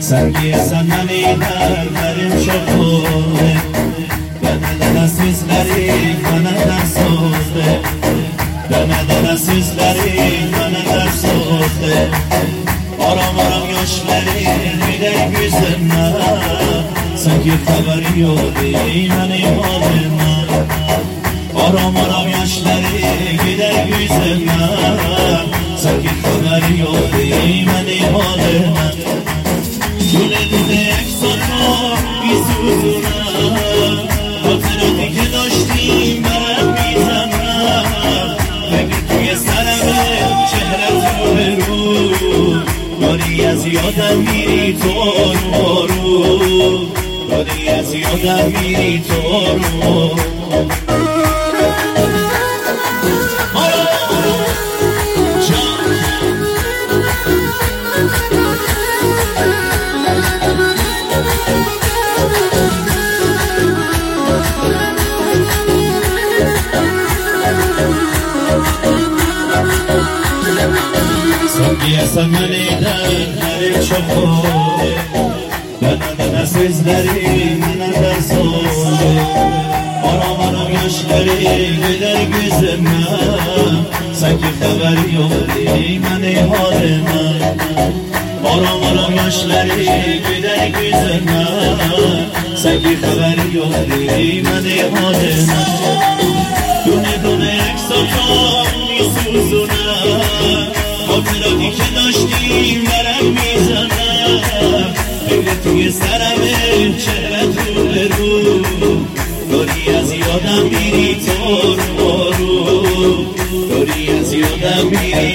سنگی سننی دریم شکوه Döneden asizleri bana ders oldu Döneden asizleri bana ders oldu Aram aram yaşları gider yüzüme Sanki haberi yok benim halimden Aram aram yaşları gider yüzüme Sanki haberi yok benim halimden Dune dune eksana bir suzuna خاطراتی که داشتیم برم میزنم فکر توی سرمه چهرت رو داری از یادم میری تو رو داری از یادم میری تو رو Sanki meniden şoför Döneden asizleri bana ders oldu Aram aram yaşları gider gözüme Sanki haberi yok benim halime Aram aram yaşları gider gözüme Sanki haberi yok benim halime Dune dune eksatam misuzune خاطراتی که داشتیم برم میزنم فکر توی سرمه چهرت رو به رو داری از یادم میری تو رو داری از یادم میری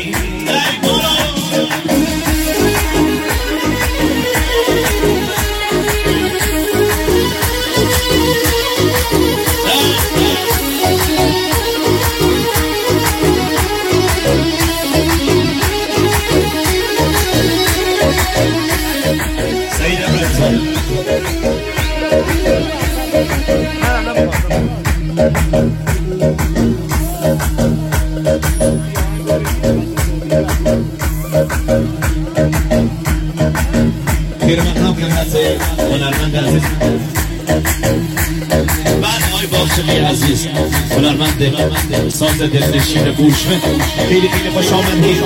پیرمقام خدمت هنرمند عزیز بعد آقای باغچه‌ای عزیز هنرمند ساز دلنشین گوشمه خیلی خیلی خوش آمدید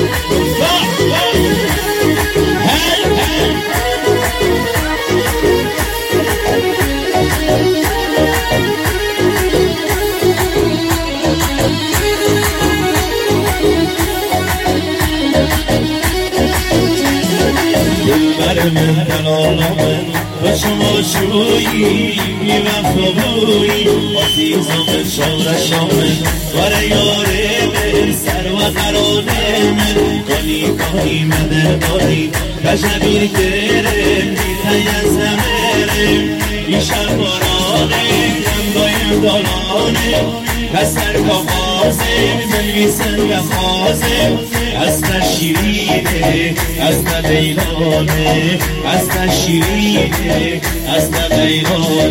من دلالم و شما شویی میوفقویی عزیزم شورشامه ور یاره من سر و قراره من کنی کنی مدرداری کجبیر کرم دیتای زمرم ایشم بارانه دایم دالانه کسر کافازم بنویسن و خازم از شیرینه از لیلانه از شیرینه از لیلانه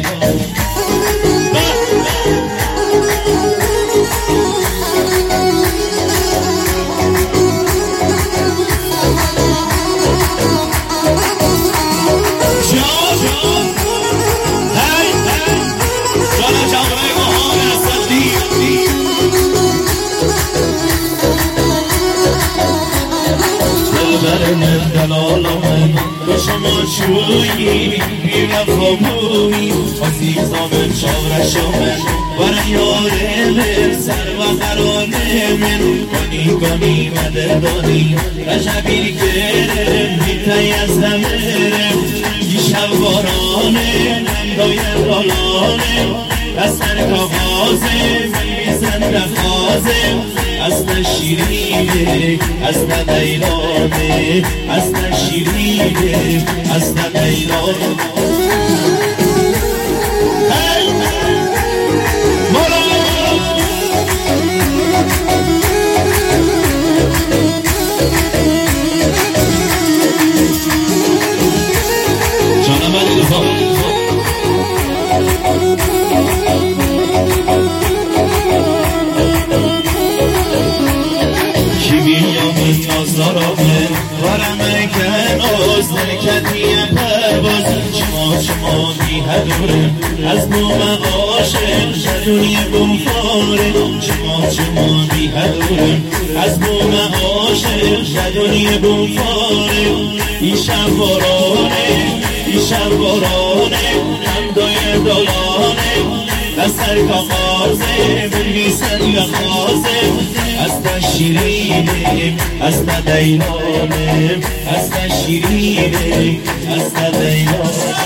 من دلالم به شما شویی بی‌وفابویی عزیزم شورشم ور یاره من سر و قرار من کنی کنی مدردانی رجبیر کرم دیتای از زمرم دیشب بارانه دایم بالانه کسر کاغازه میزن رفازه اصلا شیرینه اصلا لیلانه اصلا شیرینه اصلا لیلانه جانم علی دفاع Varame ken özler kediye دورم از ما عاشق جدونی بمفاره چما بی هدورم از ما عاشق جدونی بمفاره این شب بارانه هم دای دلانه از سر کاغازه بنویسن یا خازه از تشیرینه از تدینانه از تشیرینه از تدینانه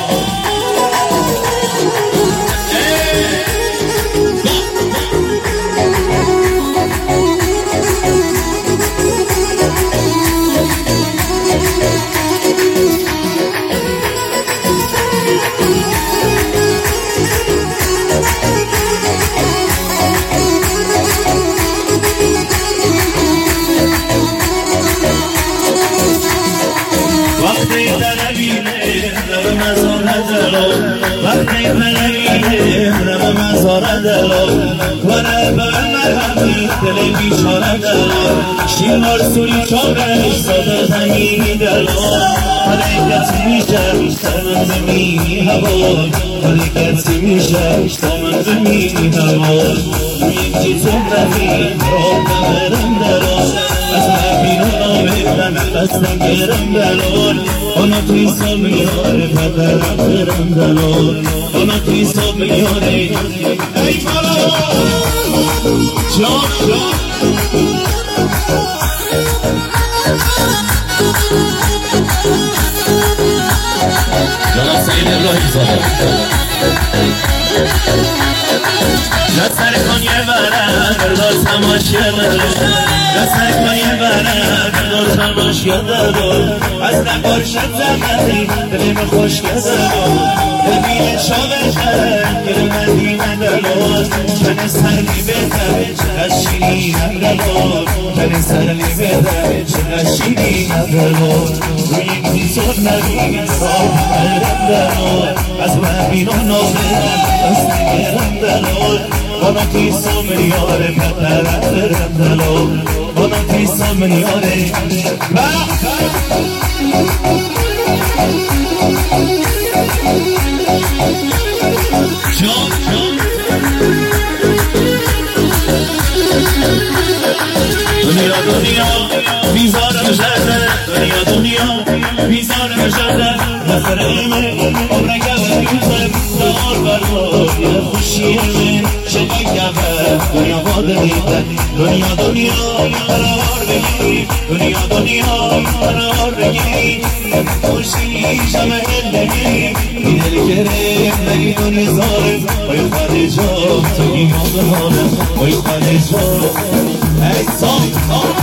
وقتی پنهیه رم مزاره دلو کنه به مرهمی دل بیچاره دلو شیمار سوری چاره ساده زمینی دلو حرکت میشه من زمینی هوا حرکت میشه من زمینی هوا یکی زمرهی رو نمرم دلو از مبینو نامدن بستن گرم دلو انا توی سال میاره پدرم برم دلال انا توی سال میاره ای مالا جان جناب سعید ابراهیم زاده نسر کنیه برم بردار تماشیه برم نسر کنیه برم بردار تماشیه برم از نگار شد زمنی دلیم خوش گذرم دلیم شابه کرد گل مدینه دلال تن سرلی بهتر از شیرینم دلال تن سرلی بهتر از شیرینم دلال روی این دیزار نبیم سال برم دلال از مبینم نامدن از نگرم دلال انا تیسا میاره پدرم برم دلال انا تیسا میاره دنیا بیزارم شده دنیا بیزارم شده نفرمه عمرگه بیزم دار برای خوشیمه شده گفه دنیا باده دیده دنیا قرار بگی دنیا قرار بگی خوشی شمه هندگی دل گره نگی تو نزارم بای خارجا تو گینا بمانم بای خارجا ای سام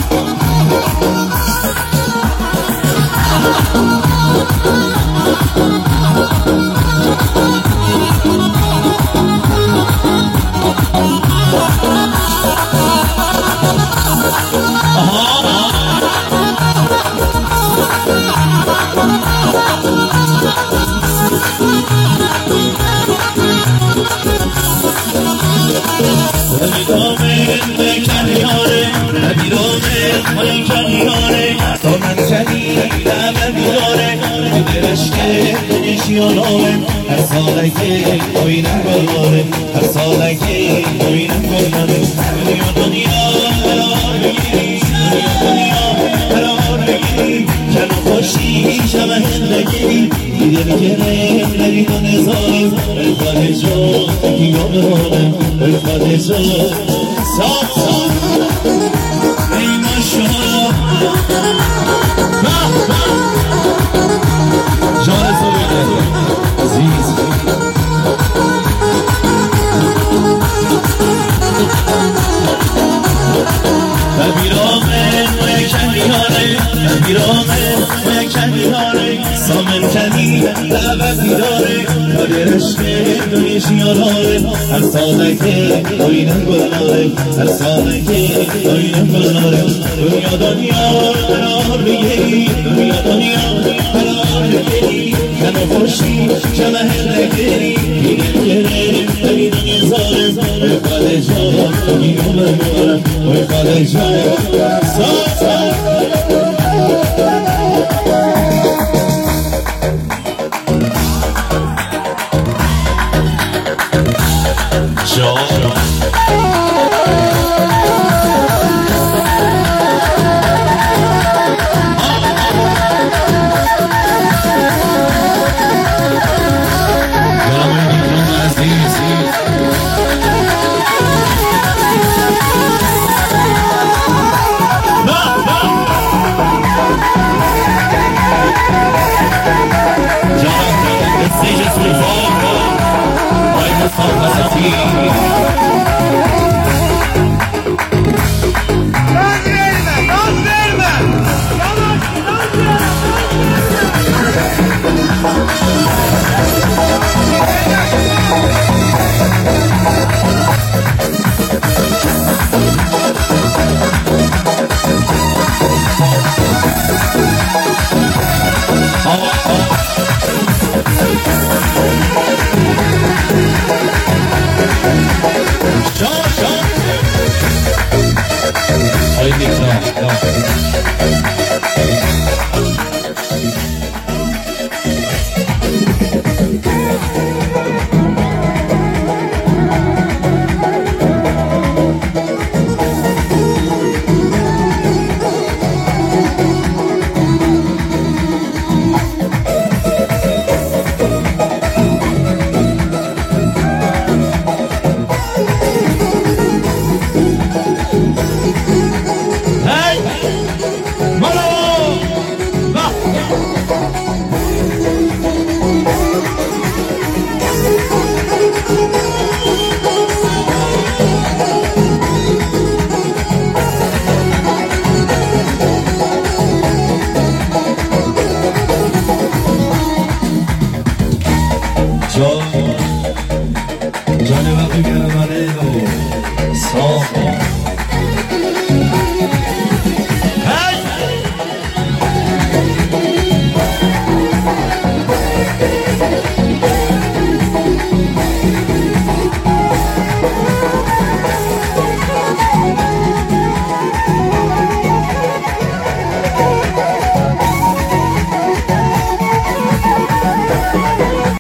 هر ساله که اوینم گلاره هر ساله که اوینم گلاره دنیا قرار بگیری قرار بگیری جن خوشی شب هندگی دل گرم نبی تو نزارم الفاده جو تکیو بمانم الفاده جو سا ای ماشالله جان سویده عزیز بیرامه کنیاره سامن کنی دعوتی داره کاری رشته دنیشی آراره هر ساله که اوینم گلاره هر ساله که اوینم گلاره دنیا قرار بگیری دنیا قرار بگیری کنو خوشی شمه هندگیری دیدم گرم ببین نزارم خاله جا گیرم بمارم خاله جا Seja sua volta, vai na salvação.